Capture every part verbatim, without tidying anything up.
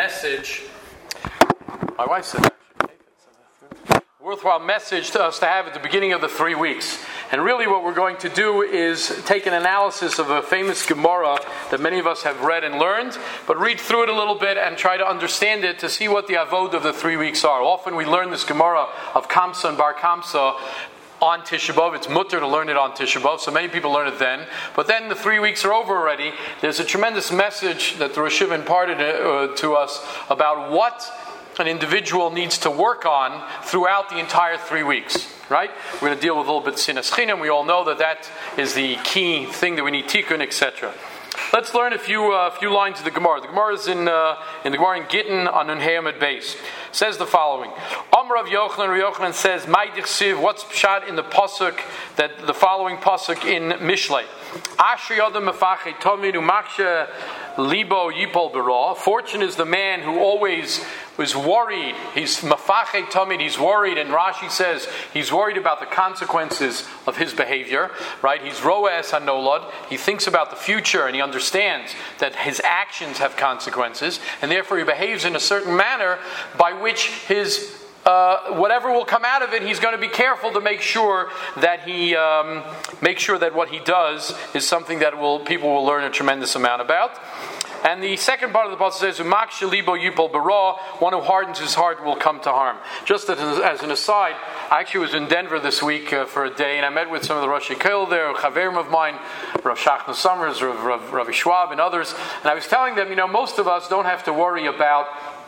message. My wife said that. Worthwhile message to us to have at the beginning of the three weeks. And really what we're going to do is take an analysis of a famous Gemara that many of us have read and learned, but read through it a little bit and try to understand it to see what the avod of the three weeks are. Often we learn this Gemara of Kamsa and Bar Kamsa on Tisha B'Av. It's mutter to learn it on Tisha B'Av, so many people learn it then. But then the three weeks are over already. There's a tremendous message that the Rosh Hashiva imparted uh, to us about what an individual needs to work on throughout the entire three weeks. Right? We're going to deal with a little bit sinas chinam. We all know that that is the key thing that we need tikkun, et cetera. Let's learn a few uh, few lines of the Gemara. The Gemara is in uh, in the Gemara in Gittin on Nun Hey Amud Beis. Says the following: Amar Rav Yochanan, Rav Yochanan says, "My dichsiv." What's pshat in the pasuk that the following pasuk in Mishlei? Asher yodam mefachei tomid u'makshe libo yipol bara. Fortunate is the man who always was worried. He's mafachei tamid. He's worried, and Rashi says he's worried about the consequences of his behavior. Right? He's roes hanolad. He thinks about the future, and he understands that his actions have consequences, and therefore he behaves in a certain manner by which his Uh, whatever will come out of it, he's going to be careful to make sure that he um, make sure that what he does is something that will people will learn a tremendous amount about. And the second part of the passage says, "Umak shelibo yipol bara." One who hardens his heart will come to harm. Just as, as an aside, I actually was in Denver this week uh, for a day, and I met with some of the Rosh Hashiva there, chaverim of mine, Rav Shachna Summers, Rav, Rav, Rav Schwab, and others. And I was telling them, you know, most of us don't have to worry about,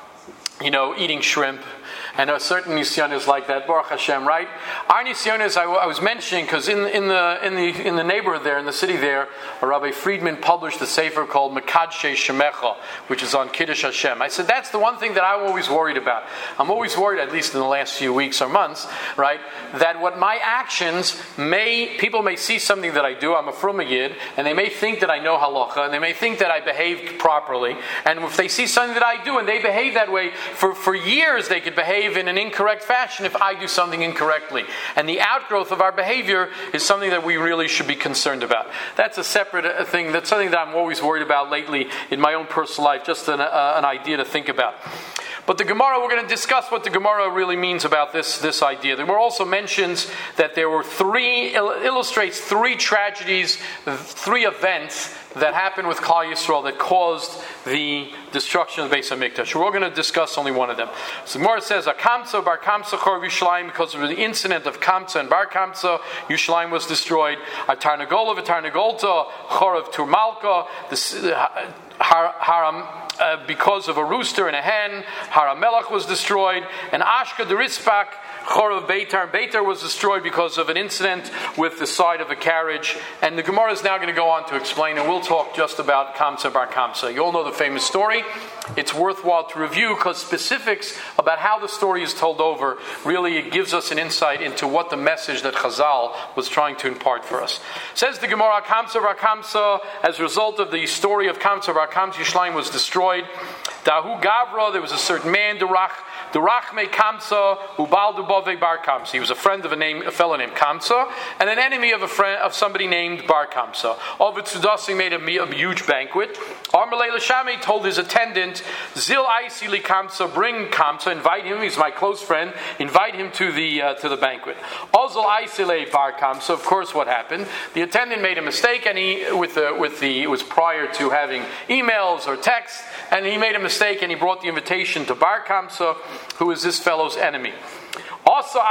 you know, eating shrimp. And a certain nisyon is like that, Baruch Hashem, right? Our nisyon is, I, I was mentioning, because in, in the in the in the neighborhood there, in the city there, Rabbi Friedman published a sefer called Mekadshe Shemecha, which is on Kiddush Hashem. I said, that's the one thing that I'm always worried about. I'm always worried, at least in the last few weeks or months, right, that what my actions may, people may see something that I do, I'm a Fruma Yid, and they may think that I know halacha, and they may think that I behaved properly, and if they see something that I do, and they behave that way, for, for years they could behave in an incorrect fashion if I do something incorrectly. And the outgrowth of our behavior is something that we really should be concerned about. That's a separate uh, thing. That's something that I'm always worried about lately in my own personal life, just an, uh, an idea to think about. But the Gemara, we're going to discuss what the Gemara really means about this, this idea. The Gemara also mentions that there were three, illustrates three tragedies, three events that happened with Klal Yisrael that caused the destruction of the Beis HaMikdash. We're going to discuss only one of them. So the Gemara says, Kamsa, Bar Kamsa, Chorv Yushalayim, because of the incident of Kamsa and Bar Kamsa, Yushalayim was destroyed. Atarnagola, Atarnagolta, Chorv Turmalka, the Har, Haram, uh, because of a rooster and a hen, Haramelech was destroyed, and Ashka the Rispak, Chorov Beitar, Beitar was destroyed because of an incident with the side of a carriage. And the Gemara is now going to go on to explain, and we'll talk just about Kamsa Bar Kamsa. You all know the famous story. It's worthwhile to review because specifics about how the story is told over really it gives us an insight into what the message that Chazal was trying to impart for us. Says the Gemara, Kamsa Bar Kamsa, as a result of the story of Kamsa Bar Kamsa, Yishlayim was destroyed. Dahu Gavra, there was a certain man, Derach, Derachme Kamsa, Ubal Dubove Bar Kamsa. He was a friend of a, name, a fellow named Kamsa, and an enemy of a friend of somebody named Bar Kamsa. Ovid Sudasi made a, a huge banquet. Armalei Lashami told his attendant, Zil Aisi Li Kamsa, bring Kamsa, invite him. He's my close friend. Invite him to the uh, to the banquet. Ozil Aisi Le Bar Kamsa. Of course, what happened? The attendant made a mistake, and he with the with the it was prior to having emails or text, and he made a mistake, and he brought the invitation to Bar Kamsa, who is this fellow's enemy. Also,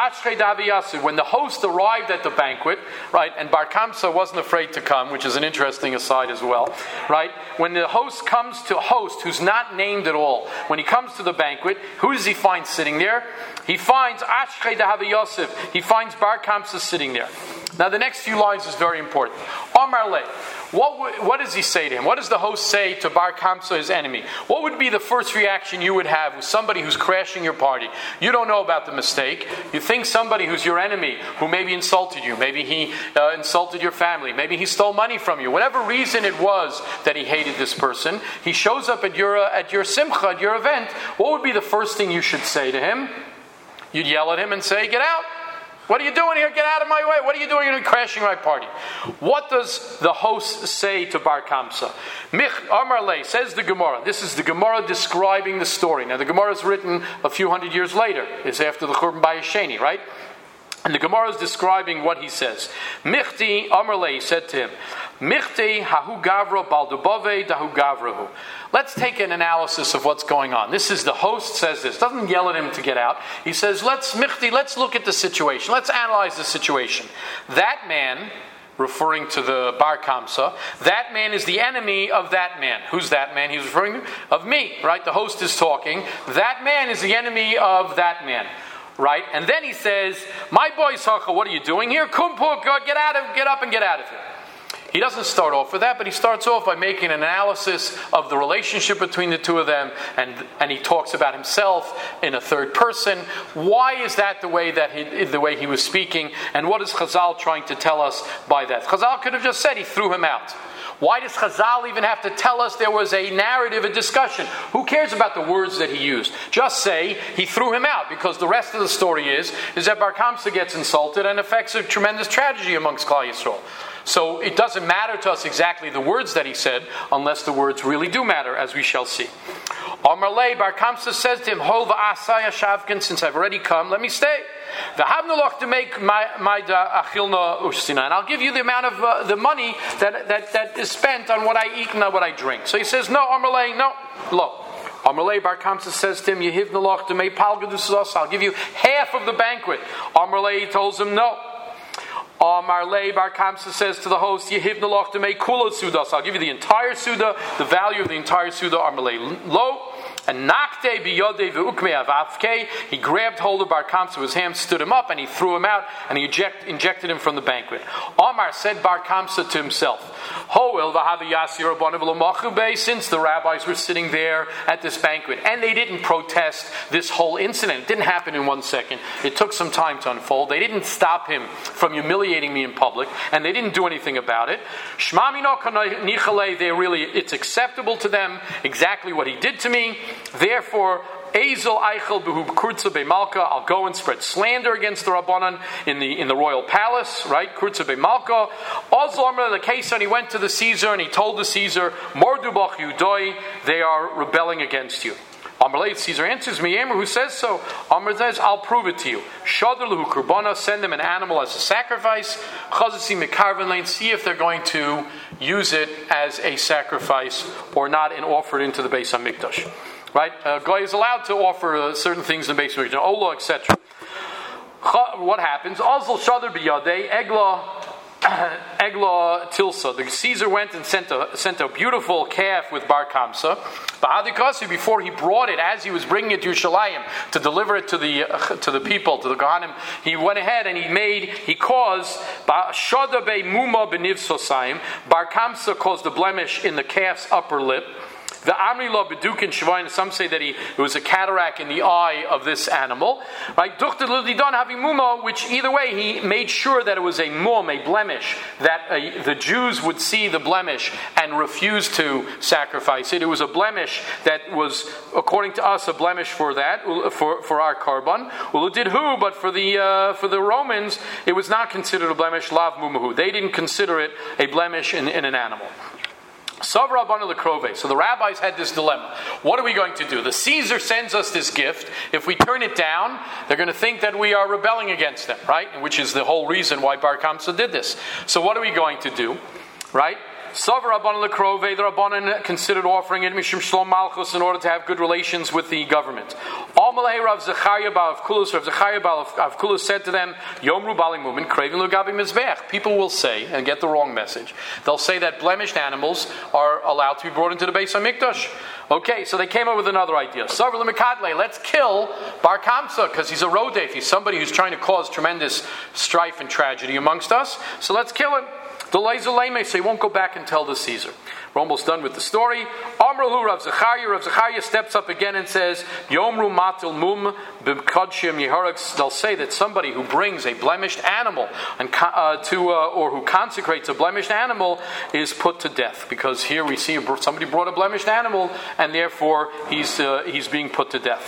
when the host arrived at the banquet, right, and Bar Kamsa wasn't afraid to come, which is an interesting aside as well, right? When the host comes to a host who's not named at all, when he comes to the banquet, who does he find sitting there? He finds Ashkei Dahavi Yosef. He finds Bar Kamsa sitting there. Now, the next few lines is very important. Amar Le. What, would, what does he say to him? What does the host say to Bar Kamsa, his enemy? What would be the first reaction you would have with somebody who's crashing your party? You don't know about the mistake. You think somebody who's your enemy, who maybe insulted you, maybe he uh, insulted your family, maybe he stole money from you, whatever reason it was that he hated this person, he shows up at your uh, at your simcha, at your event. What would be the first thing you should say to him? You'd yell at him and say, "Get out." What are you doing here? Get out of my way. What are you doing here crashing my party? What does the host say to Bar Kamsa? Mich Amar Le, says the Gemara. This is the Gemara describing the story. Now the Gemara is written a few hundred years later. It's after the Churban Bayesheni, right? And the Gemara is describing what he says. Michti Amar Le said to him, Michti hahu gavra baldubave dahu gavrahu. Let's take an analysis of what's going on. This is the host says this. Doesn't yell at him to get out. He says, let's Michti, let's look at the situation. Let's analyze the situation. That man, referring to the Bar Kamsa, that man is the enemy of that man. Who's that man he's referring to? Of me, right? The host is talking. That man is the enemy of that man. Right? And then he says, my boy Sacha, what are you doing here? Kumpuk, get out of get up and get out of here. He doesn't start off with that, but he starts off by making an analysis of the relationship between the two of them, and and he talks about himself in a third person. Why is that the way that he the way he was speaking? And what is Chazal trying to tell us by that? Chazal could have just said he threw him out. Why does Chazal even have to tell us there was a narrative, a discussion? Who cares about the words that he used? Just say he threw him out, because the rest of the story is, is that Bar Kamsa gets insulted and affects a tremendous tragedy amongst Klal Yisrael. So it doesn't matter to us exactly the words that he said, unless the words really do matter, as we shall see. Amar Le, Bar Kamsa says to him, Hol va'asaya shavkin, since I've already come, let me stay. To make my my achilna ushsina, and I'll give you the amount of uh, the money that, that that is spent on what I eat and not what I drink. So he says, no, Amar Le, no, lo. Amar Le, Bar Kamsa says to him, Yehiv nalach to make palgadusas, I'll give you half of the banquet. Amar Le tells him, no. Amar Le, Bar Kamsa says to the host, Yehiv nalach to make kula sudas, I'll give you the entire suda, the value of the entire suda. Amar Le, lo. And nakte biyode ve'ukme avavke, he grabbed hold of Bar Kamsa with his hand, stood him up, and he threw him out, and he eject, injected him from the banquet. Omar said Bar Kamsa to himself, Hoel v'haviyasi rabbanim v'lomachu, since the rabbis were sitting there at this banquet, and they didn't protest this whole incident. It didn't happen in one second. It took some time to unfold. They didn't stop him from humiliating me in public, and they didn't do anything about it. Shmamino nichale, they really, it's acceptable to them exactly what he did to me. Therefore, Ezel Eichel Behu Kurza Bemalka, I'll go and spread slander against the Rabbanan in the in the royal palace, right? Kurza Bemalka. Ozlomra the case, and he went to the Caesar and he told the Caesar, Mordubach Yudoi, they are rebelling against you. Amar Caesar answers me, Amr, who says so? Amr says, I'll prove it to you. Shadar Lahu Kurbana, send them an animal as a sacrifice. Chazasi Mekarvan Lane, see if they're going to use it as a sacrifice or not, and offer it into the Beis HaMikdash. Right? A uh, guy is allowed to offer uh, certain things in the Beis HaMikdash, Ola, et cetera. What happens? Azal Shadar Biyadeh, Egla. Egla Tilsa. The Caesar went and sent a sent a beautiful calf with Bar Kamsa. Ba'adikasi, before he brought it, as he was bringing it to Yerushalayim to deliver it to the uh, to the people, to the Kohanim, he went ahead and he made he caused Shada Be Muma Beniv Sosayim. Bar Kamsa caused a blemish in the calf's upper lip. The Amri Lo Bedukin Shavayin, some say that he it was a cataract in the eye of this animal. Right? Duchta Lidon having Muma, which either way he made sure that it was a mum, a blemish, that a, the Jews would see the blemish and refuse to sacrifice it. It was a blemish that was, according to us, a blemish for that, for, for our karban. Well, it did who, but for the uh, for the Romans, it was not considered a blemish, lav mumahu. They didn't consider it a blemish in, in an animal. So the rabbis had this dilemma. What are we going to do? The Caesar sends us this gift. If we turn it down, they're going to think that we are rebelling against them, right? Which is the whole reason why Bar Kamsa did this. So what are we going to do, right? So the Rabbanan considered offering it Mishum Shlom Malchus in order to have good relations with the government. Amalei Rav Zechariah Baal Avkulus, Rav Zechariah Baal Avkulus said to them, Yomru Balim Mumin, Kravin Lugabi Mizbech. People will say, and get the wrong message, they'll say that blemished animals are allowed to be brought into the Beis HaMikdash. Okay, so they came up with another idea. Let's kill Bar Kamsa, because he's a rodef. He's somebody who's trying to cause tremendous strife and tragedy amongst us. So let's kill him. So he won't go back and tell the Caesar. We're almost done with the story. Amrahu Rav Zechariah. Rav Zechariah steps up again and says, Yomru matil mum b'kodshim yeharaks. They'll say that somebody who brings a blemished animal and uh, to uh, or who consecrates a blemished animal is put to death, because here we see somebody brought a blemished animal and therefore he's uh, he's being put to death.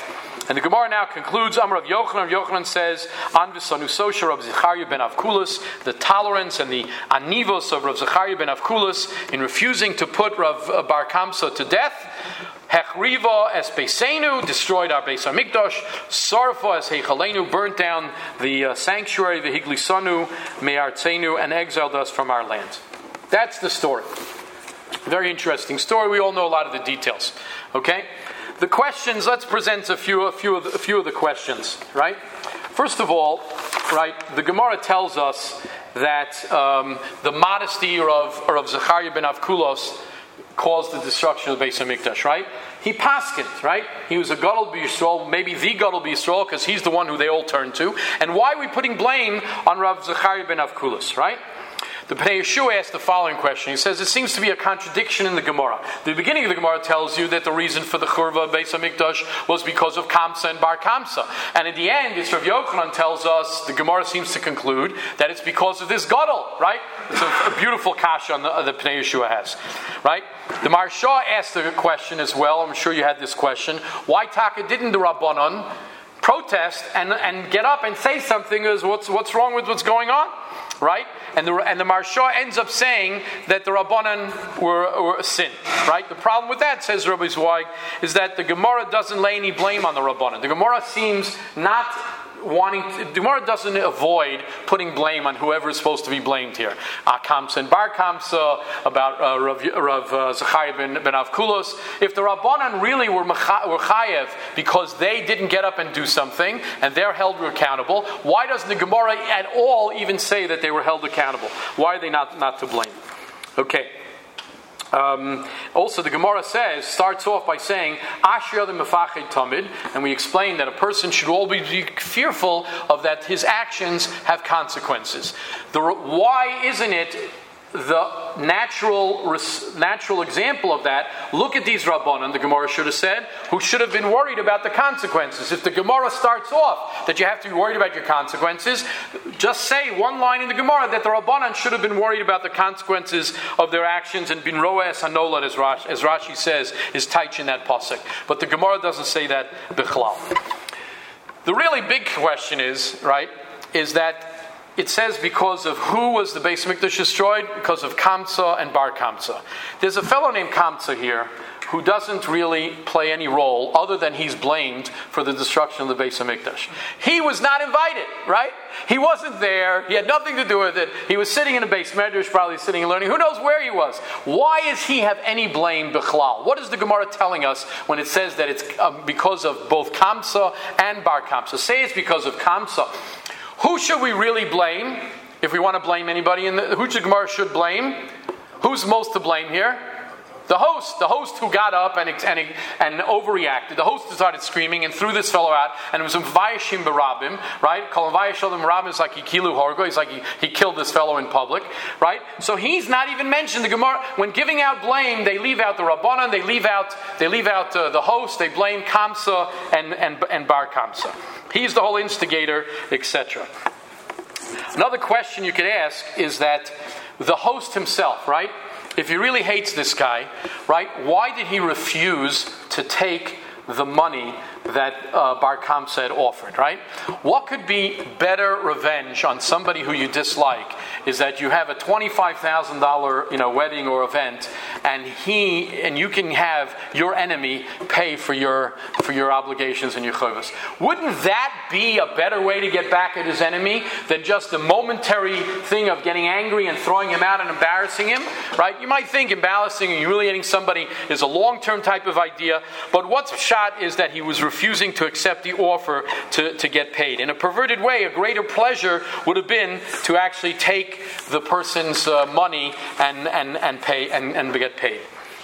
And the Gemara now concludes, Amar Rav Yochanan, Rav Yochanan says, An v'sanu sosha Rav Zechariah ben Avkulas, the tolerance and the anivos of Rav Zechariah ben Avkulas in refusing to put Rav Bar Kamsa to death. Hechriva es Beisenu, destroyed our Beis HaMikdash. Sarfa es Heichalenu, burnt down the uh, sanctuary, the Higlisanu, Me'artzenu, and exiled us from our land. That's the story. Very interesting story. We all know a lot of the details. Okay? The questions, let's present a few, a few, of the, a few of the questions, right? First of all, right, the Gemara tells us that um, the modesty of, of Zechariah ben Avkulos caused the destruction of the Beis HaMikdash, right? He paskined, right? He was a Gadol B'Yisrael, maybe the Gadol B'Yisrael, because he's the one who they all turn to. And why are we putting blame on Rav Zechariah ben Avkulas, right? The Pnei Yeshua asked the following question. He says, it seems to be a contradiction in the Gemara. The beginning of the Gemara tells you that the reason for the Churva of Beis HaMikdash was because of Kamsa and Bar Kamsa. And at the end, it's Rav Yochanan tells us, the Gemara seems to conclude, that it's because of this Gadol, right? It's a, a beautiful kasha on the, uh, the Pnei Yeshua has, right? The Maharsha asked the question as well. I'm sure you had this question. Why Taka didn't the Rabbanon protest and, and get up and say something as what's, what's wrong with what's going on? Right? And the and the Maharsha ends up saying that the Rabbanan were, were a sin. Right? The problem with that, says Rabbi Zweig, is that the Gemara doesn't lay any blame on the Rabbanan. The Gemara seems not wanting to, the Gemara doesn't avoid putting blame on whoever is supposed to be blamed here. Uh, Kamsa and Bar Kamsa, about uh, Rav, Rav uh, Zechariah ben, ben Avkulos. If the Rabbanan really were, mecha, were chayev because they didn't get up and do something, and they're held accountable, why doesn't the Gemara at all even say that they were held accountable? Why are they not, not to blame? Okay. Um, also, the Gemara says, starts off by saying, Asher the mefached tamid, and we explain that a person should always be fearful of that his actions have consequences. The, why isn't it the natural natural example of that? Look at these Rabbanan, the Gemara should have said, who should have been worried about the consequences. If the Gemara starts off that you have to be worried about your consequences, just say one line in the Gemara that the Rabbanan should have been worried about the consequences of their actions and been roes hanolat, as Rashi, as Rashi says, is taich in that pasuk. But the Gemara doesn't say that bichlal. The really big question is, right, is that it says because of who was the Beis HaMikdash destroyed? Because of Kamsa and Bar Kamsa. There's a fellow named Kamsa here who doesn't really play any role other than he's blamed for the destruction of the Beis HaMikdash. He was not invited, right? He wasn't there. He had nothing to do with it. He was sitting in a Beis Medrash, probably sitting and learning. Who knows where he was? Why does he have any blame bichlal? What is the Gemara telling us when it says that it's um, because of both Kamsa and Bar Kamsa? Say it's because of Kamsa. Who should we really blame? If we want to blame anybody, in the, who should Gemara should blame? Who's most to blame here? The host, the host who got up and and, and overreacted. The host started screaming and threw this fellow out, and it was Vayashim Barabim, right? Kol Vayashim Barabim is like he kilu horgo. He's like he, he killed this fellow in public, right? So he's not even mentioned. The Gemara, when giving out blame, they leave out the Rabbanan, they leave out they leave out uh, the host. They blame Kamsa and and and Bar Kamsa. He's the whole instigator, et cetera. Another question you could ask is that the host himself, right? If he really hates this guy, right, why did he refuse to take the money that uh, Bar Kamsa had offered, right? What could be better revenge on somebody who you dislike is that you have a twenty-five thousand dollars, you know, wedding or event, and he and you can have your enemy pay for your for your obligations and your chuvas. Wouldn't that be a better way to get back at his enemy than just a momentary thing of getting angry and throwing him out and embarrassing him, right? You might think embarrassing and humiliating somebody is a long-term type of idea, but what's shot is that he was refusing to accept the offer to, to get paid. In a perverted way, a greater pleasure would have been to actually take the person's uh, money and, and, and pay and, and get paid.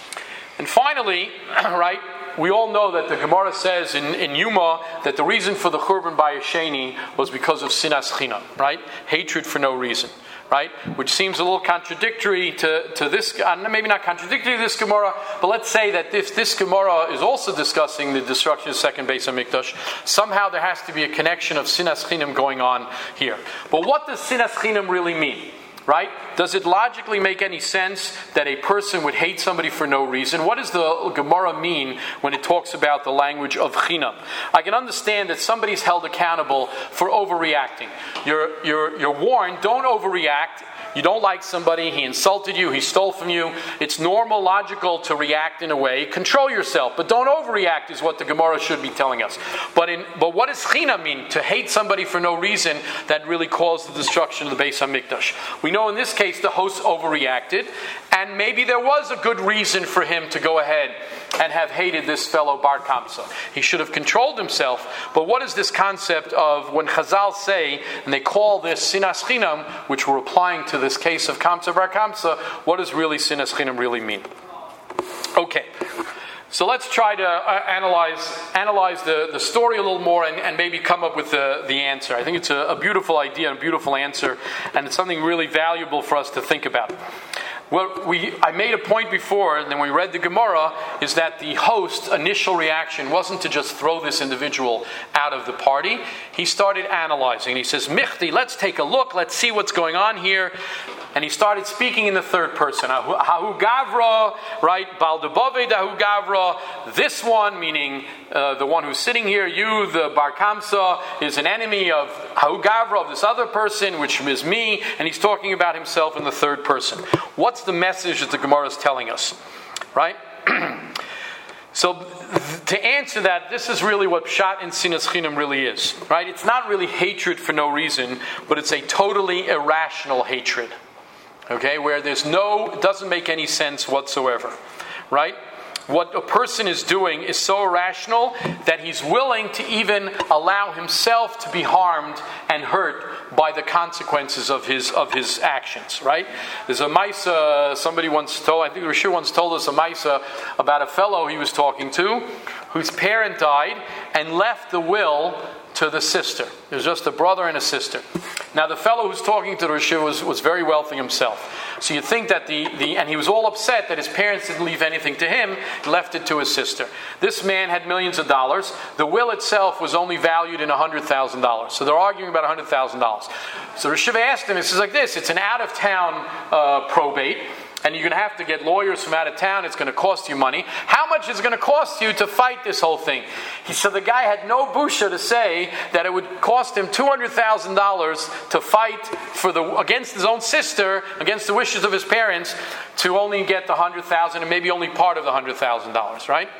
And finally, right, we all know that the Gemara says in, in Yuma that the reason for the Churban Bayesheni was because of sinas chinam, right? Hatred for no reason. Right? Which seems a little contradictory to, to this, uh, maybe not contradictory to this Gemara, but let's say that if this Gemara is also discussing the destruction of the second Beis HaMikdash, somehow there has to be a connection of sinas chinam going on here. But what does sinas chinam really mean? right? Does it logically make any sense that a person would hate somebody for no reason? What does the Gemara mean when it talks about the language of chinam? I can understand that somebody's held accountable for overreacting. You're, you're, you're warned, don't overreact. You don't like somebody, he insulted you, he stole from you. It's normal, logical to react in a way. Control yourself, but don't overreact is what the Gemara should be telling us. But in, but what does chinam mean? To hate somebody for no reason that really caused the destruction of the Beis HaMikdash. We know in this case the host overreacted, and maybe there was a good reason for him to go ahead and have hated this fellow Bar Kamsa. He should have controlled himself. But what is this concept of when Chazal say, and they call this sinas chinam, which we're applying to this case of Kamsa Bar Kamsa, what does really sinas chinam really mean? Okay, so let's try to uh, analyze analyze the, the story a little more and, and maybe come up with the, the answer. I think it's a, a beautiful idea and a beautiful answer, and it's something really valuable for us to think about. Well, we I made a point before, and then we read the Gemara, is that the host's initial reaction wasn't to just throw this individual out of the party. He started analyzing. He says, Michti, let's take a look, let's see what's going on here. And he started speaking in the third person. Hahu Gavra, right? Baldabove Dahu Gavra. This one, meaning uh, the one who's sitting here, you, the Bar Kamsa, is an enemy of Hahu Gavra, of this other person, which is me. And he's talking about himself in the third person. What's the message that the Gemara is telling us? Right? So th- to answer that, this is really what Pshat in Sinas Chinam really is. Right? It's not really hatred for no reason, but it's a totally irrational hatred. Okay, where there's no, it doesn't make any sense whatsoever, right? What a person is doing is so irrational that he's willing to even allow himself to be harmed and hurt by the consequences of his of his actions, right? There's a Maisa, somebody once told, I think Rashid once told us a Maisa about a fellow he was talking to whose parent died and left the will to the sister. There's just a brother and a sister. Now the fellow who's talking to the Rashid was, was very wealthy himself. So you think that the, the, and he was all upset that his parents didn't leave anything to him, he left it to his sister. This man had millions of dollars. The will itself was only valued in one hundred thousand dollars. So they're arguing about one hundred thousand dollars. So Rishiv asked him, this is like this, it's an out-of-town uh, probate, and you're going to have to get lawyers from out of town. It's going to cost you money. How much is it going to cost you to fight this whole thing? He, so the guy had no busha to say that it would cost him two hundred thousand dollars to fight for the against his own sister, against the wishes of his parents, to only get the one hundred thousand dollars and maybe only part of the one hundred thousand dollars, right?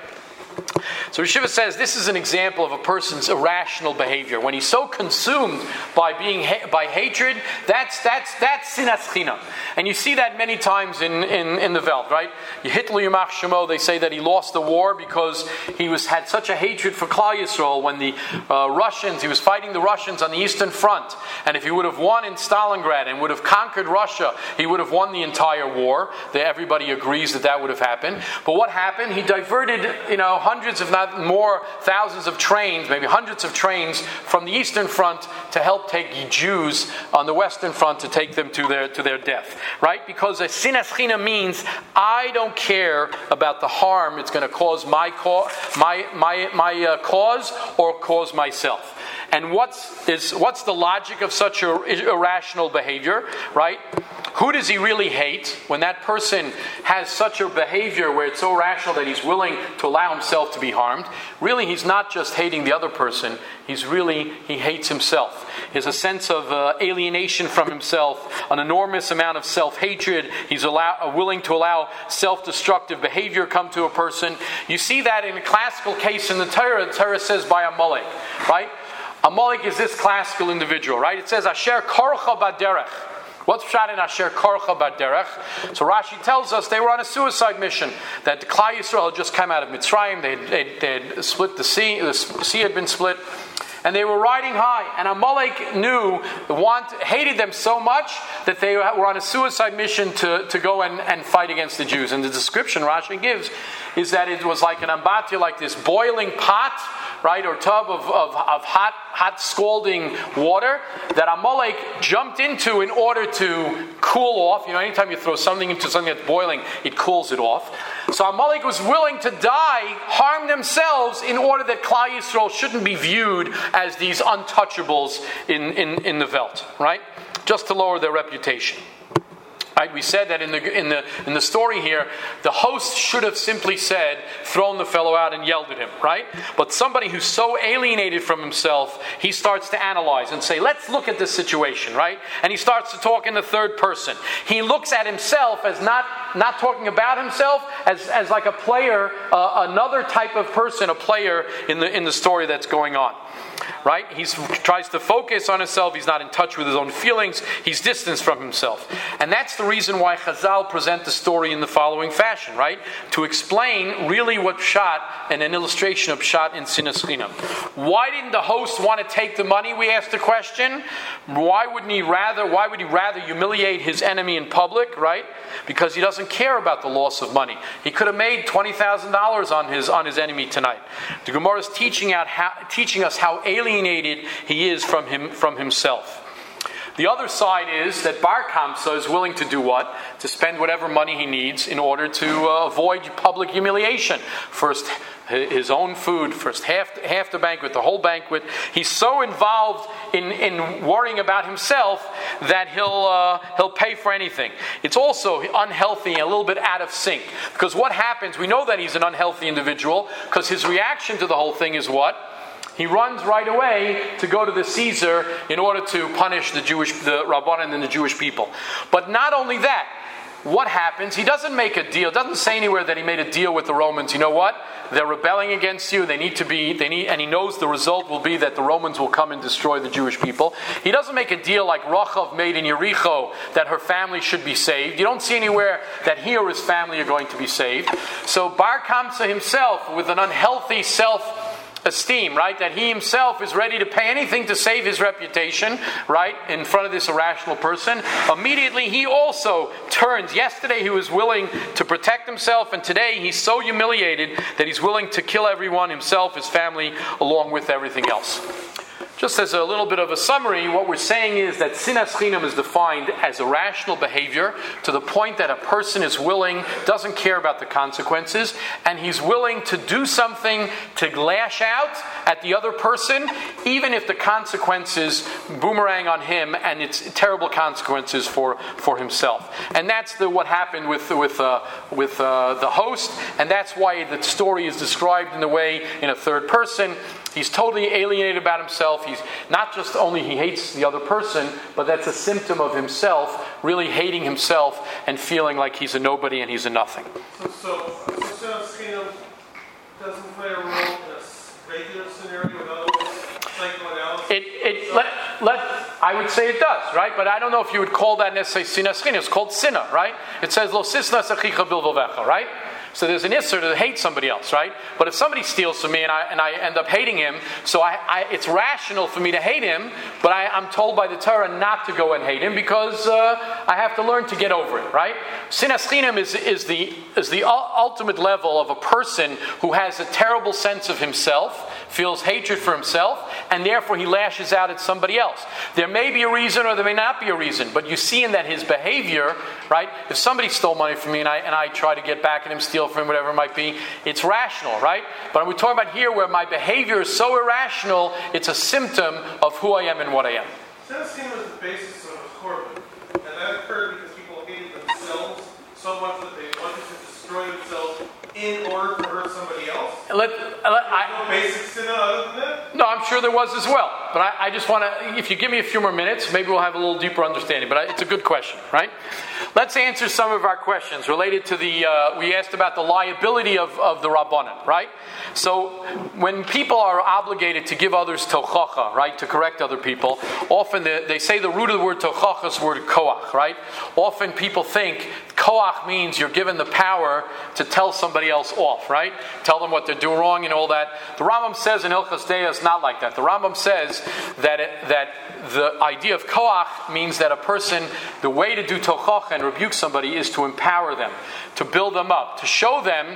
So Rishiva says this is an example of a person's irrational behavior. When he's so consumed by being ha- by hatred, that's that's that's sinas chinam, and you see that many times in, in, in the Welt, right? Hitler Yamach Shemo, they say that he lost the war because he was had such a hatred for Klal Yisrael when the uh, Russians, he was fighting the Russians on the Eastern Front, and if he would have won in Stalingrad and would have conquered Russia, he would have won the entire war. That everybody agrees that that would have happened. But what happened? He diverted, you know, hundreds, if not more, thousands of trains, maybe hundreds of trains from the Eastern Front to help take Jews on the Western Front to take them to their to their death, right? Because a sinas chinam means I don't care about the harm it's going to cause my co- my my my uh, cause or cause myself. And what's is what's the logic of such a irrational behavior, right? Who does he really hate when that person has such a behavior where it's so rational that he's willing to allow himself to be harmed? Really, he's not just hating the other person. He's really, he hates himself. He has a sense of uh, alienation from himself, an enormous amount of self-hatred. He's allow, uh, willing to allow self-destructive behavior come to a person. You see that in a classical case in the Torah. The Torah says by Amalek, right? Amalek is this classical individual, right? It says, Asher korcha baderech. What's pshat in Asher korcha baderech? So Rashi tells us they were on a suicide mission. That Klal Yisrael had just come out of Mitzrayim. They had, they, they had split the sea. The sea had been split. And they were riding high. And Amalek knew, want, hated them so much that they were on a suicide mission to, to go and, and fight against the Jews. And the description Rashi gives is that it was like an ambatya, like this boiling pot, right, or tub of, of, of hot, hot scalding water that Amalek jumped into in order to cool off. You know, anytime you throw something into something that's boiling, it cools it off. So Amalek was willing to die, harm themselves, in order that Klal Yisrael shouldn't be viewed as these untouchables in, in, in the Welt, right? Just to lower their reputation. Right? We said that in the in the in the story here, the host should have simply said, thrown the fellow out and yelled at him, right? But somebody who's so alienated from himself, he starts to analyze and say, let's look at this situation, right? And he starts to talk in the third person. He looks at himself as not not talking about himself, as as like a player, uh, another type of person, a player in the in the story that's going on. Right? He tries to focus on himself. He's not in touch with his own feelings. He's distanced from himself. And that's the reason why Chazal present the story in the following fashion, right? To explain really what Pshat, and an illustration of Pshat in Sinas Chinam. Why didn't the host want to take the money, we asked the question? Why wouldn't he rather, why would he rather humiliate his enemy in public, right? Because he doesn't care about the loss of money. He could have made twenty thousand dollars on his on his enemy tonight. The Gemara is teaching out how, teaching us how alienated he is from him from himself. The other side is that Bar Kamsa is willing to do what? To spend whatever money he needs in order to uh, avoid public humiliation. First his own food, first half half the banquet, the whole banquet. He's so involved in, in worrying about himself that he'll uh, he'll pay for anything. It's also unhealthy and a little bit out of sync. Because what happens, we know that he's an unhealthy individual, because his reaction to the whole thing is what? He runs right away to go to the Caesar in order to punish the Jewish, the Rabbanan and the Jewish people. But not only that, what happens? He doesn't make a deal. Doesn't say anywhere that he made a deal with the Romans. You know what? They're rebelling against you. They need to be. They need, and he knows the result will be that the Romans will come and destroy the Jewish people. He doesn't make a deal like Rachav made in Yericho that her family should be saved. You don't see anywhere that he or his family are going to be saved. So Bar Kamsa himself, with an unhealthy self esteem, right? That he himself is ready to pay anything to save his reputation, right? In front of this irrational person. Immediately he also turns. Yesterday he was willing to protect himself, and today he's so humiliated that he's willing to kill everyone, himself, his family, along with everything else. Just as a little bit of a summary, what we're saying is that Sinas Chinam is defined as irrational behavior to the point that a person is willing, doesn't care about the consequences, and he's willing to do something to lash out at the other person, even if the consequences boomerang on him and it's terrible consequences for, for himself. And that's the, what happened with, with, uh, with uh, the host, and that's why the story is described in the way in a third person. He's totally alienated about himself. He's not just only he hates the other person, but that's a symptom of himself really hating himself and feeling like he's a nobody and he's a nothing. So, so Sinas Chinam doesn't play a role in a regular scenario, in other words, psychoanalysis? It, it, let, let, I would say it does, right? But I don't know if you would call that necessarily Sinas Chinam. It's called Sinna, right? It says, Lo sisnas achicha bilvovecha, right? So there's an isser to hate somebody else, right? But if somebody steals from me and I and I end up hating him, so I, I it's rational for me to hate him, but I, I'm told by the Torah not to go and hate him because uh, I have to learn to get over it, right? Sinas Chinam is is the is the ultimate level of a person who has a terrible sense of himself, feels hatred for himself, and therefore he lashes out at somebody else. There may be a reason or there may not be a reason, but you see in that his behavior, right? If somebody stole money from me and I and I try to get back at him, steal from him, whatever it might be, it's rational, right? But we're talking about here where my behavior is so irrational, it's a symptom of who I am and what I am. Sinas Chinam was the basis of a korban, and that occurred because people hated themselves so much that they wanted to destroy themselves in order to hurt somebody else. Let, let, I, no basic sin other than that? No, I'm sure there was as well. But I, I just want to, if you give me a few more minutes, maybe we'll have a little deeper understanding. But I, it's a good question, right? Let's answer some of our questions related to the, uh, we asked about the liability of, of the Rabbanan, right? So when people are obligated to give others tochacha, right, to correct other people, often the, they say the root of the word tochacha is the word koach, right? Often people think koach means you're given the power to tell somebody else off, right? Tell them what they're doing wrong and all that. The Rambam says in Hilchos Deah it's not like that. The Rambam says that it, that the idea of koach means that a person, the way to do tochacha and rebuke somebody is to empower them, to build them up, to show them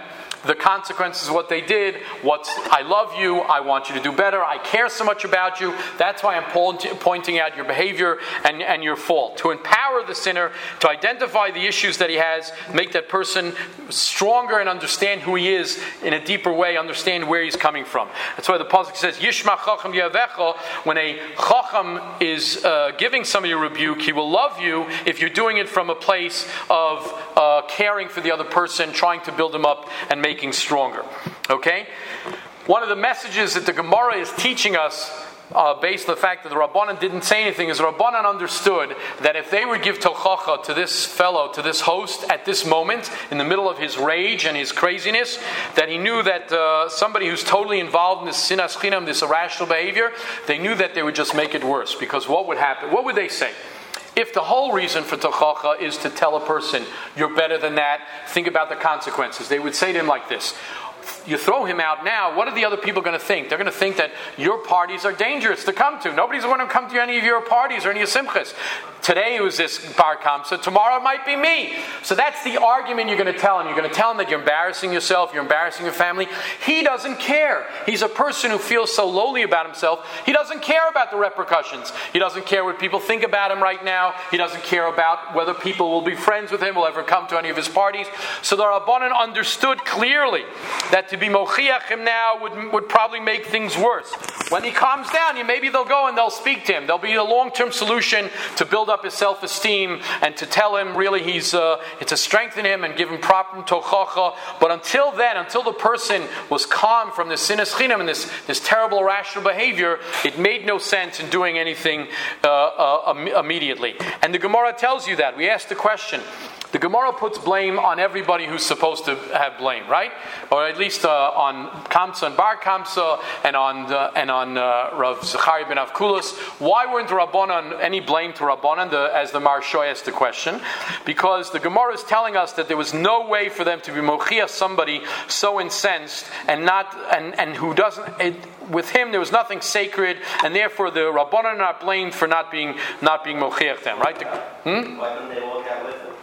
the consequences of what they did. What's, I love you, I want you to do better, I care so much about you, that's why I'm pointing out your behavior and, and your fault. To empower the sinner, to identify the issues that he has, make that person stronger and understand who he is in a deeper way, understand where he's coming from. That's why the pasuk says, Yishma chacham yavecha, when a chacham is uh, giving somebody a rebuke, he will love you if you're doing it from a place of uh, caring for the other person, trying to build him up and making stronger. Okay? One of the messages that the Gemara is teaching us, uh, based on the fact that the Rabbanan didn't say anything, is the Rabbanan understood that if they would give tochacha to this fellow, to this host, at this moment, in the middle of his rage and his craziness, that he knew that uh, somebody who's totally involved in this sinas chinam, this irrational behavior, they knew that they would just make it worse. Because what would happen? What would they say? If the whole reason for tochacha is to tell a person, you're better than that, think about the consequences, they would say to him like this: you throw him out now, what are the other people going to think? They're going to think that your parties are dangerous to come to. Nobody's going to come to any of your parties or any of your simchas. Today it was this bar kamsa, tomorrow it might be me. So that's the argument you're going to tell him. You're going to tell him that you're embarrassing yourself, you're embarrassing your family. He doesn't care. He's a person who feels so lowly about himself. He doesn't care about the repercussions. He doesn't care what people think about him right now. He doesn't care about whether people will be friends with him, will ever come to any of his parties. So the Rabbanan understood clearly that to be mochiach him now would, would probably make things worse. When he calms down, maybe they'll go and they'll speak to him. There'll be a long-term solution to build up his self-esteem and to tell him really he's uh, to strengthen him and give him proper tochacha. But until then, until the person was calm from this sinas chinam and this, this terrible irrational behavior, it made no sense in doing anything uh, uh, immediately. And the Gemara tells you that. We asked the question. The Gemara puts blame on everybody who's supposed to have blame, right? Or at least uh, on Kamsa and Bar Kamsa and on uh, and on uh, Rav Zechariah ben Avkulos. Why weren't the Rabbanan any blame to Rabbanan? The, as the Maharsha asked the question, because the Gemara is telling us that there was no way for them to be mochiach somebody so incensed and not and, and who doesn't. It, with him, there was nothing sacred, and therefore the Rabbanan are not blamed for not being not being mochiach them, right? The, hmm? Why didn't they walk out with him?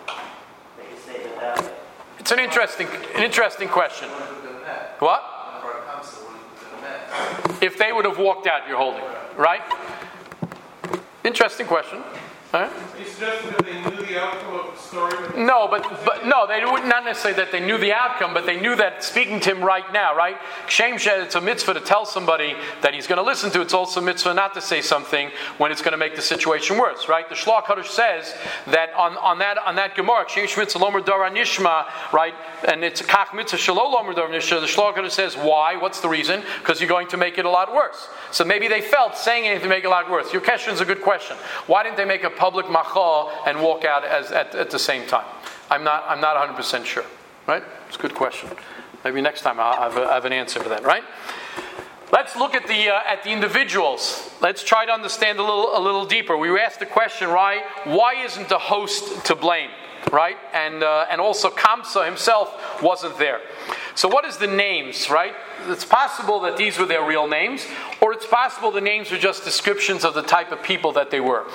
It's an interesting, an interesting question. What? If they would have walked out, you're holding, right? Interesting question. All right. Are you suggesting that they knew the outcome of the story? No, but but no, they would not necessarily that they knew the outcome, but they knew that speaking to him right now, right? Shem Shed, it's a mitzvah to tell somebody that he's going to listen to. It's also a mitzvah not to say something when it's going to make the situation worse, right? The Shlach Harush says that on, on that on that Gemara, Shem Shmitz Lomer Dara Nishma, right? And it's a Kach Mitzvah Shalom Lomer Dara Nishma. The Shlach Harush says why? What's the reason? Because you're going to make it a lot worse. So maybe they felt saying anything to make it a lot worse. Your question is a good question. Why didn't they make a public macha and walk out as, at, at the same time? I'm not I'm not one hundred percent sure. Right? It's a good question. Maybe next time I'll have, a, I have an answer for that, right? Let's look at the uh, at the individuals. Let's try to understand a little a little deeper. We asked the question, right? Why isn't the host to blame? Right? And uh, and also Kamsa himself wasn't there. So what is the names, right? It's possible that these were their real names, or it's possible the names were just descriptions of the type of people that they were.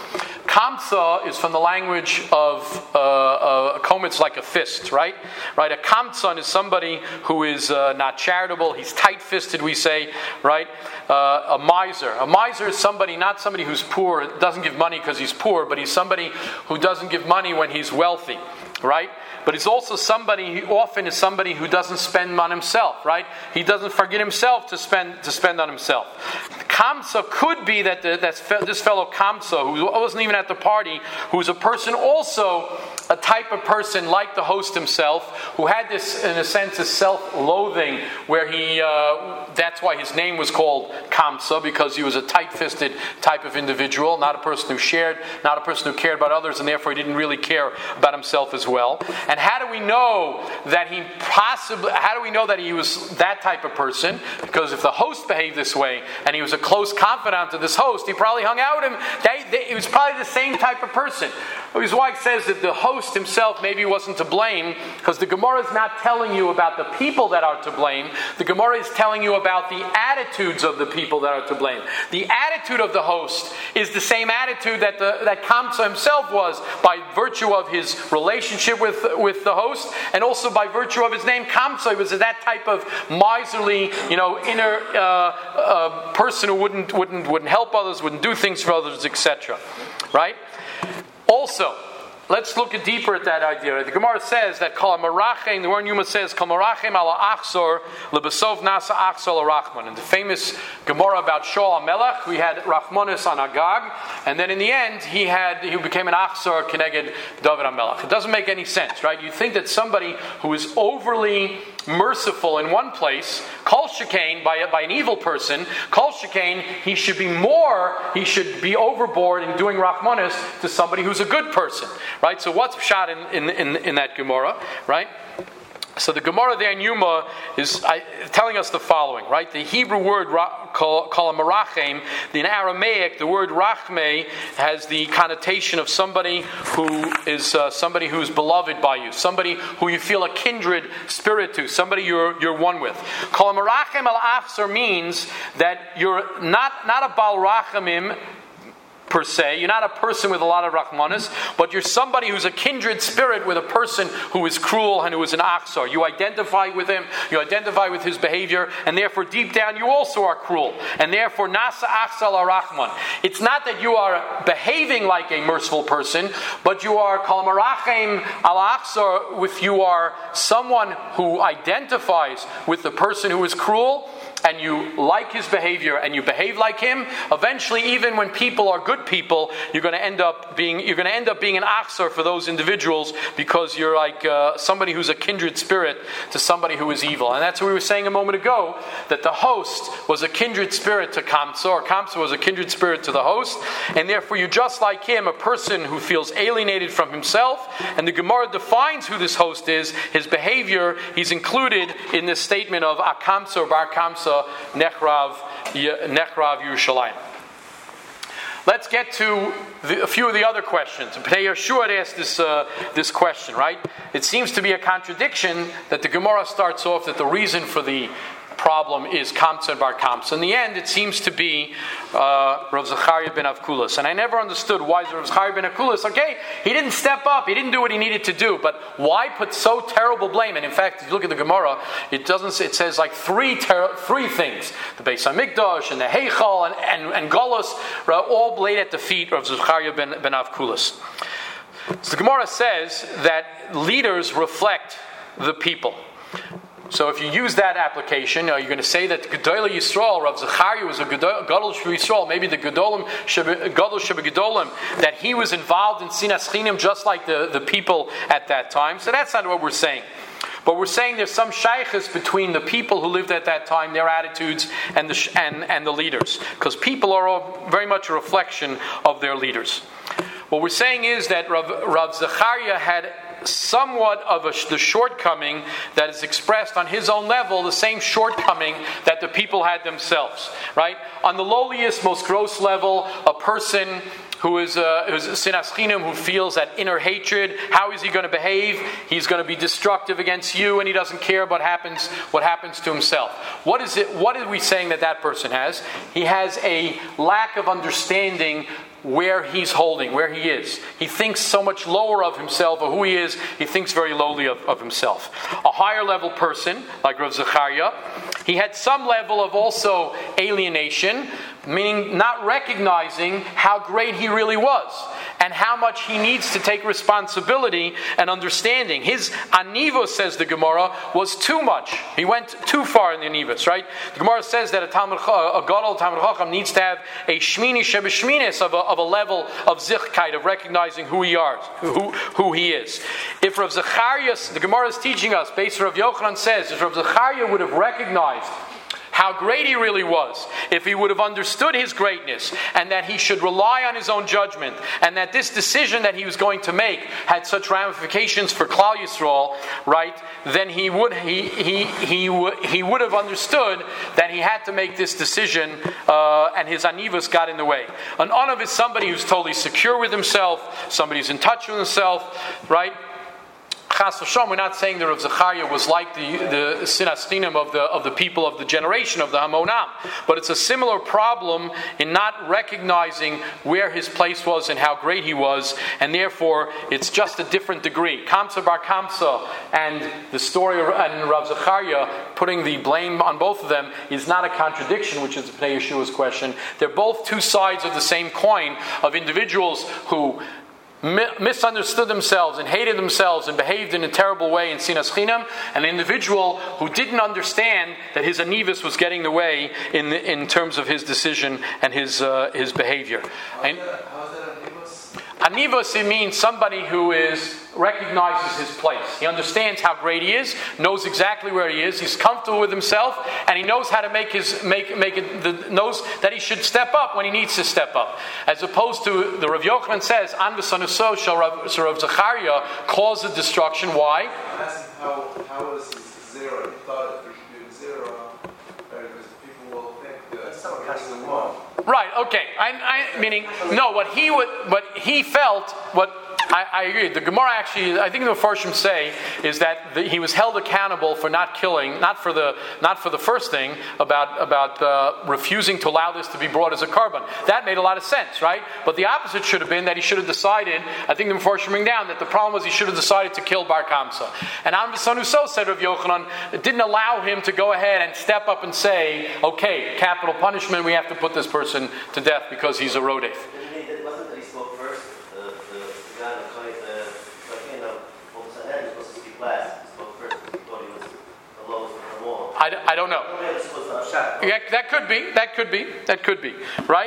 Kamsa is from the language of uh, uh, a kometz, like a fist, right? Right. A kamtsan is somebody who is uh, not charitable. He's tight-fisted, we say, right? Uh, a miser. A miser is somebody, not somebody who's poor, doesn't give money because he's poor, but he's somebody who doesn't give money when he's wealthy, right? But he's also somebody, he often is somebody who doesn't spend on himself, right? He doesn't forget himself to spend to spend on himself. Kamsa could be that the, that's fe- this fellow Kamsa, who wasn't even at the party, who's a person also, a type of person like the host himself, who had this, in a sense, a self-loathing, where he, uh, that's why his name was called Kamsa, because he was a tight-fisted type of individual, not a person who shared, not a person who cared about others, and therefore he didn't really care about himself as well. And how do we know that he possibly, how do we know that he was that type of person? Because if the host behaved this way, and he was a close confidant of this host, he probably hung out with him, they, they, he was probably the same type of person. His wife says that the host himself maybe wasn't to blame, because the Gemara is not telling you about the people that are to blame. The Gemara is telling you about the attitudes of the people that are to blame. The attitude of the host is the same attitude that the, that Kamsa himself was, by virtue of his relationship with, with the host, and also by virtue of his name Kamsa. He was that type of miserly, you know, inner uh, uh, person who wouldn't wouldn't wouldn't help others, wouldn't do things for others, et cetera. Right? Also, let's look deeper at that idea. The Gemara says that Kol Marachem, the word Yuma says, Kol Marachem ala Achsor, lebesov nasa Achsor Rachman. In the famous Gemara about Shaul HaMelech, we had Rachmanis on Agag, and then in the end, he had he became an Achsor Keneged David HaMelech. It doesn't make any sense, right? You think that somebody who is overly merciful in one place, Kol Shekain, by, by an evil person, Kol Shekain, he should be more, he should be overboard in doing Rachmanis to somebody who's a good person. Right, so what's shot in, in, in, in that Gemara, right? So the Gemara there in Yuma is I, telling us the following, right? The Hebrew word kol marachem, in Aramaic, the word rachme has the connotation of somebody who is uh, somebody who is beloved by you, somebody who you feel a kindred spirit to, somebody you're you're one with. Kol marachem al achsor means that you're not not a bal rachamim per se. You're not a person with a lot of rachmanis, but you're somebody who's a kindred spirit with a person who is cruel and who is an achsor. You identify with him, you identify with his behavior, and therefore deep down you also are cruel. And therefore nasa achsar la rachman. It's not that you are behaving like a merciful person, but you are kol marachem al achsor, if you are someone who identifies with the person who is cruel, and you like his behavior and you behave like him, eventually, even when people are good people, you're going to end up being you're going to end up being an achsor for those individuals, because you're like uh, somebody who's a kindred spirit to somebody who is evil. And that's what we were saying a moment ago, that the host was a kindred spirit to Kamsa, or Kamsa was a kindred spirit to the host, and therefore you're just like him, a person who feels alienated from himself. And the Gemara defines who this host is, his behavior. He's included in this statement of Akamsa or Bar Kamsa Nechrav Nechrav Yerushalayim. Let's get to the, a few of the other questions. Pnei Yeshua asked this uh, this question, right? It seems to be a contradiction that the Gemara starts off that the reason for the problem is Kamsa and Bar Kamsa. In the end, it seems to be uh, Rav Zechariah ben Avkulas. And I never understood why Rav Zechariah ben Avkulas, okay, he didn't step up, he didn't do what he needed to do, but why put so terrible blame? And in fact, if you look at the Gemara, it doesn't. It says like three ter- three things. The Beis HaMikdash and the Heichal and, and, and Golos, uh, all laid at the feet of Zechariah ben, ben Avkulas. So the Gemara says that leaders reflect the people. So if you use that application, are you going to say that Gedolei Yisrael, Rav Zechariah was a Gadol Sheba Yisrael, maybe the Gedolim Gadol Sheba Gedolim, that he was involved in Sinas Chinim just like the, the people at that time? So that's not what we're saying. But we're saying there's some shaykhs between the people who lived at that time, their attitudes, and the and, and the leaders. Because people are all very much a reflection of their leaders. What we're saying is that Rav, Rav Zechariah had somewhat of a, the shortcoming that is expressed on his own level, the same shortcoming that the people had themselves, right? On the lowliest, most gross level, a person who is a, who's a sinas chinam, who feels that inner hatred, how is he going to behave? He's going to be destructive against you, and he doesn't care what happens what happens to himself. What is it? What are we saying that that person has? He has a lack of understanding where he's holding, where he is. He thinks so much lower of himself, or who he is, he thinks very lowly of, of himself. A higher level person, like Rav Zechariah, he had some level of also alienation, meaning not recognizing how great he really was, and how much he needs to take responsibility and understanding. His anivos, says the Gemara, was too much. He went too far in the anivos, right? The Gemara says that a Talmud, a Gadol Talmud Chacham needs to have a shmini shebeshminis of a, of a level of zichkeit, of recognizing who he are, who, who he is. If Rav Zechariah, the Gemara is teaching us, based on Rav Yochanan says, if Rav Zechariah would have recognized how great he really was, if he would have understood his greatness, and that he should rely on his own judgment, and that this decision that he was going to make had such ramifications for Klal Yisrael, right? Then he would he he he would he would have understood that he had to make this decision, uh, and his anivus got in the way. An anav is somebody who's totally secure with himself, somebody who's in touch with himself, right? Chas v'shalom, we're not saying that Rav Zachariah was like the the sinas chinam of the of the people of the generation of the Hamonam, but it's a similar problem in not recognizing where his place was and how great he was, and therefore it's just a different degree. Kamsa bar Kamsa and the story of and Rav Zachariah putting the blame on both of them is not a contradiction, which is Pnei Yeshua's question. They're both two sides of the same coin of individuals who misunderstood themselves and hated themselves and behaved in a terrible way in Sinas Chinam, an individual who didn't understand that his anivus was getting in the way in the, in terms of his decision and his uh, his behavior. How is that, how is that anivus? Anivus, it means somebody who is recognizes his place. He understands how great he is, knows exactly where he is, he's comfortable with himself, and he knows how to make his make make it the, knows that he should step up when he needs to step up. As opposed to the Rav Yochanan says, An v'sanuso shall Rav Zachariah cause the destruction. Why? I'm asking how how is this zero? He thought if we should do zero, because people will think that someone has to one. Right, okay. I, I meaning no, what he would what he felt what I, I agree. The Gemara actually, I think the Mefarshim say, is that the, he was held accountable for not killing, not for the not for the first thing about about uh, refusing to allow this to be brought as a carbon. That made a lot of sense, right? But the opposite should have been that he should have decided. I think the Mefarshim bring down that the problem was he should have decided to kill Bar Kamsa. And Am V'sanuso said Rav Yochanan, it didn't allow him to go ahead and step up and say, okay, capital punishment, we have to put this person to death because he's a rodef. I, I don't know. Yeah, that could be. That could be. That could be. Right?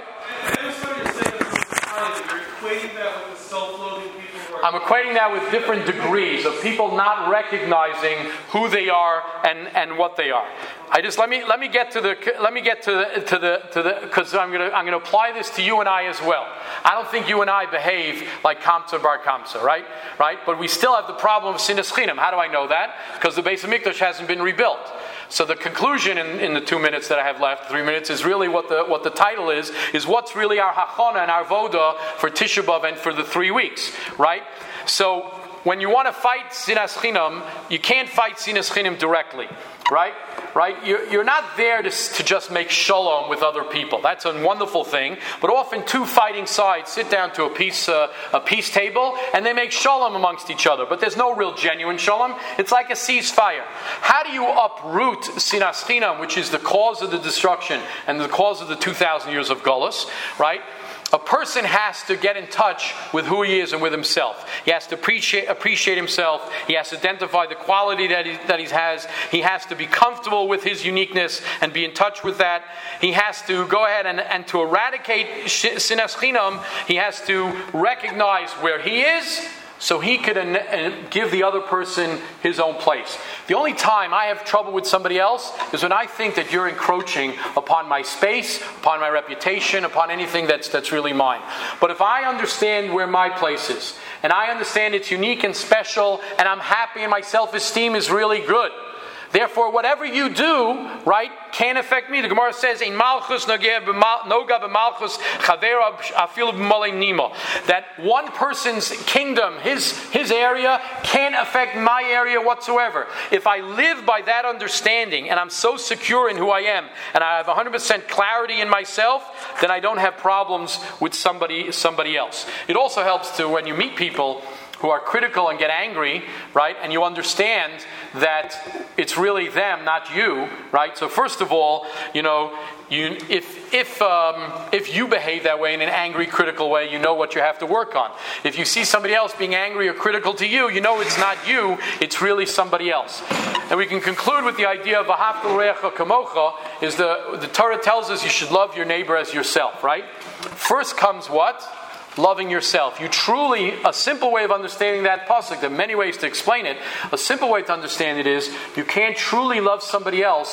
I'm equating that with different degrees of people not recognizing who they are and, and what they are. I just let me let me get to the let me get to the to the to the because I'm gonna I'm gonna apply this to you and I as well. I don't think you and I behave like Kamsa bar Kamsa, right? Right? But we still have the problem of Sinas Chinam. How do I know that? Because the Beis Hamikdash hasn't been rebuilt. So the conclusion in, in the two minutes that I have left, three minutes, is really what the what the title is, is what's really our hachana and our voda for Tisha B'Av and for the three weeks, right? So when you want to fight Sinas Chinam, you can't fight Sinas Chinam directly, right? Right? You're, you're not there to, to just make shalom with other people. That's a wonderful thing. But often two fighting sides sit down to a peace uh, a peace table and they make shalom amongst each other. But there's no real genuine shalom. It's like a ceasefire. How do you uproot Sinas Chinam, which is the cause of the destruction and the cause of the two thousand years of Golus, right? A person has to get in touch with who he is and with himself. He has to appreciate, appreciate himself. He has to identify the quality that he, that he has. He has to be comfortable with his uniqueness and be in touch with that. He has to go ahead and, and to eradicate Sinas Chinam, he has to recognize where he is, so he could an- give the other person his own place. The only time I have trouble with somebody else is when I think that you're encroaching upon my space, upon my reputation, upon anything that's that's really mine. But if I understand where my place is, and I understand it's unique and special, and I'm happy and my self-esteem is really good, therefore, whatever you do, right, can't affect me. The Gemara says, "In malchus noga b'malchus chavera afilu b'malei nimo." That one person's kingdom, his his area, can't affect my area whatsoever. If I live by that understanding, and I'm so secure in who I am, and I have one hundred percent clarity in myself, then I don't have problems with somebody somebody else. It also helps to, when you meet people who are critical and get angry, right? And you understand that it's really them, not you, right? So first of all, you know, you if if um, if you behave that way in an angry, critical way, you know what you have to work on. If you see somebody else being angry or critical to you, you know it's not you, it's really somebody else. And we can conclude with the idea of V'ahavta l'reacha kamocha, is the the Torah tells us you should love your neighbor as yourself, right? First comes what? Loving yourself. You truly, a simple way of understanding that pasuk, there are many ways to explain it. A simple way to understand it is, you can't truly love somebody else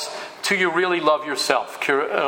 till you really love yourself.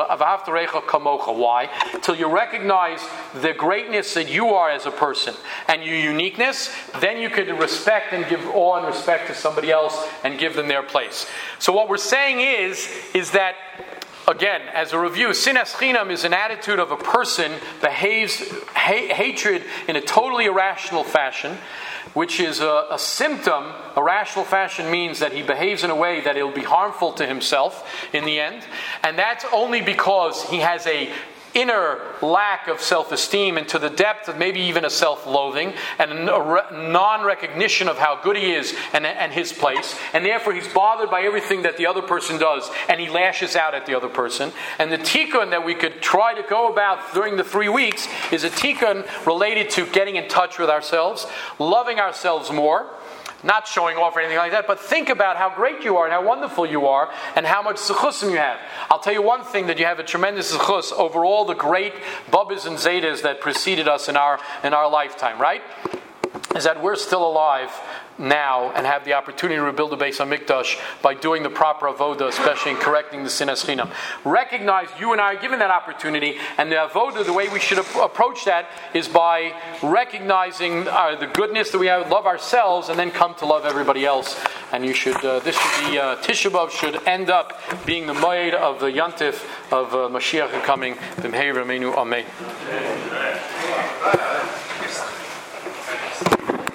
Why? Till you recognize the greatness that you are as a person and your uniqueness, then you could respect and give awe and respect to somebody else and give them their place. So what we're saying is, is that, again, as a review, sinas chinam is an attitude of a person behaves ha- hatred in a totally irrational fashion, which is a, a symptom. A rational fashion means that he behaves in a way that it'll be harmful to himself in the end. And that's only because he has a inner lack of self-esteem and to the depth of maybe even a self-loathing and a re- non-recognition of how good he is and, and his place, and therefore he's bothered by everything that the other person does and he lashes out at the other person. And the tikkun that we could try to go about during the three weeks is a tikkun related to getting in touch with ourselves, loving ourselves more, not showing off or anything like that, but think about how great you are and how wonderful you are and how much zechusim you have. I'll tell you one thing, that you have a tremendous zechus over all the great Babas and Zaydas that preceded us in our in our lifetime, right? Is that we're still alive now and have the opportunity to rebuild the base on Mikdash by doing the proper avoda, especially in correcting the sinas chinam. Recognize you and I are given that opportunity, and the avoda, the way we should ap- approach that is by recognizing uh, the goodness that we have, love ourselves, and then come to love everybody else. And you should, uh, this should be, uh, Tisha B'Av should end up being the moed of the Yantif of uh, Mashiach coming. B'mhei Ramenu Amen.